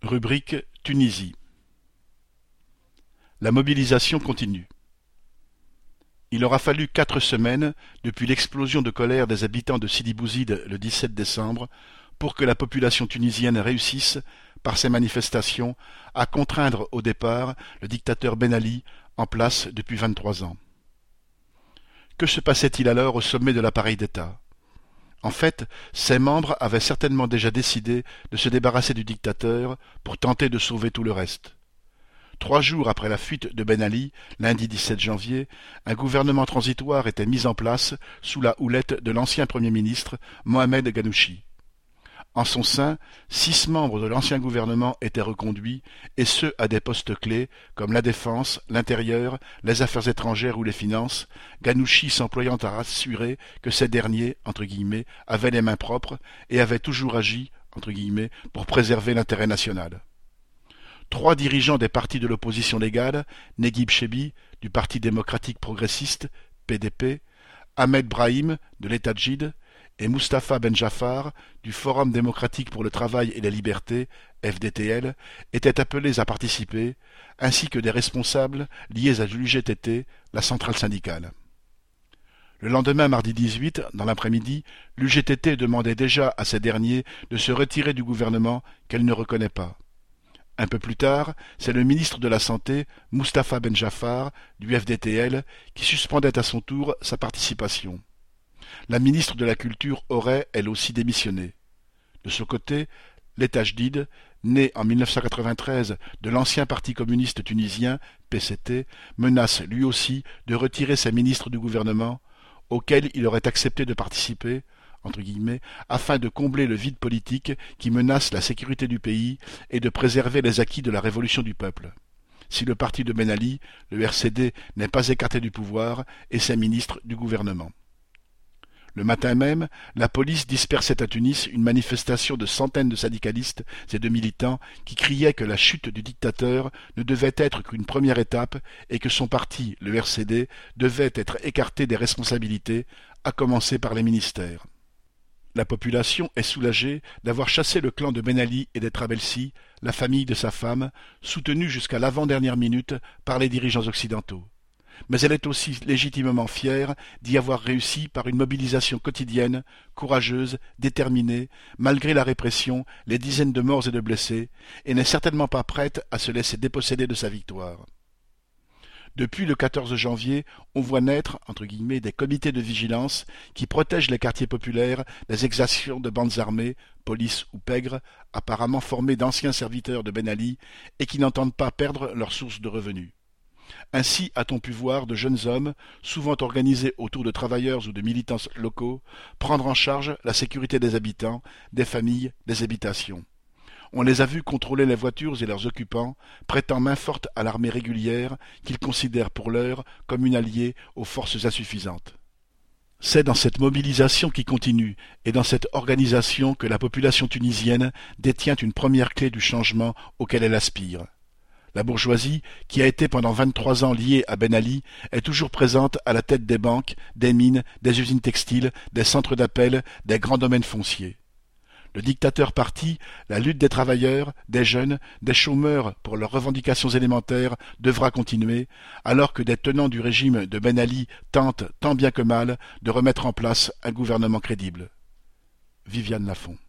Rubrique Tunisie. La mobilisation continue. Il aura fallu 4 semaines, depuis l'explosion de colère des habitants de Sidi Bouzid le 17 décembre, pour que la population tunisienne réussisse, par ses manifestations, à contraindre au départ le dictateur Ben Ali, en place depuis 23 ans. Que se passait-il alors au sommet de l'appareil d'État ? En fait, ses membres avaient certainement déjà décidé de se débarrasser du dictateur pour tenter de sauver tout le reste. 3 jours après la fuite de Ben Ali, lundi 17 janvier, un gouvernement transitoire était mis en place sous la houlette de l'ancien Premier ministre Mohamed Ghannouchi. En son sein, 6 membres de l'ancien gouvernement étaient reconduits, et ce à des postes clés comme la défense, l'intérieur, les affaires étrangères ou les finances, Ghannouchi s'employant à rassurer que ces derniers, entre guillemets, avaient les mains propres et avaient toujours agi, entre guillemets, pour préserver l'intérêt national. 3 dirigeants des partis de l'opposition légale, Neguib Chebi, du Parti démocratique progressiste, PDP, Ahmed Brahim, de l'État djid, et Mustapha Ben Jaafar, du Forum démocratique pour le travail et la liberté, FDTL, étaient appelés à participer, ainsi que des responsables liés à l'UGTT, la centrale syndicale. Le lendemain, mardi 18, dans l'après-midi, l'UGTT demandait déjà à ces derniers de se retirer du gouvernement qu'elle ne reconnaît pas. Un peu plus tard, c'est le ministre de la Santé, Mustapha Ben Jaafar, du FDTL, qui suspendait à son tour sa participation. La ministre de la Culture aurait, elle aussi, démissionné. De son côté, l'État djid, né en 1993 de l'ancien Parti communiste tunisien, PCT, menace lui aussi de retirer ses ministres du gouvernement, auquel il aurait accepté de participer, entre guillemets, afin de combler le vide politique qui menace la sécurité du pays et de préserver les acquis de la révolution du peuple. Si le parti de Ben Ali, le RCD, n'est pas écarté du pouvoir et ses ministres du gouvernement. Le matin même, la police dispersait à Tunis une manifestation de centaines de syndicalistes et de militants qui criaient que la chute du dictateur ne devait être qu'une première étape et que son parti, le RCD, devait être écarté des responsabilités, à commencer par les ministères. La population est soulagée d'avoir chassé le clan de Ben Ali et des Trabelsi, la famille de sa femme, soutenue jusqu'à l'avant-dernière minute par les dirigeants occidentaux. Mais elle est aussi légitimement fière d'y avoir réussi par une mobilisation quotidienne, courageuse, déterminée, malgré la répression, les dizaines de morts et de blessés, et n'est certainement pas prête à se laisser déposséder de sa victoire. Depuis le 14 janvier, on voit naître, entre guillemets, des comités de vigilance qui protègent les quartiers populaires des exactions de bandes armées, police ou pègres, apparemment formés d'anciens serviteurs de Ben Ali et qui n'entendent pas perdre leur source de revenus. Ainsi a-t-on pu voir de jeunes hommes, souvent organisés autour de travailleurs ou de militants locaux, prendre en charge la sécurité des habitants, des familles, des habitations. On les a vus contrôler les voitures et leurs occupants, prêtant main forte à l'armée régulière qu'ils considèrent pour l'heure comme une alliée aux forces insuffisantes. C'est dans cette mobilisation qui continue et dans cette organisation que la population tunisienne détient une première clé du changement auquel elle aspire. La bourgeoisie, qui a été pendant 23 ans liée à Ben Ali, est toujours présente à la tête des banques, des mines, des usines textiles, des centres d'appel, des grands domaines fonciers. Le dictateur parti, la lutte des travailleurs, des jeunes, des chômeurs pour leurs revendications élémentaires devra continuer, alors que des tenants du régime de Ben Ali tentent, tant bien que mal, de remettre en place un gouvernement crédible. Viviane Lafont.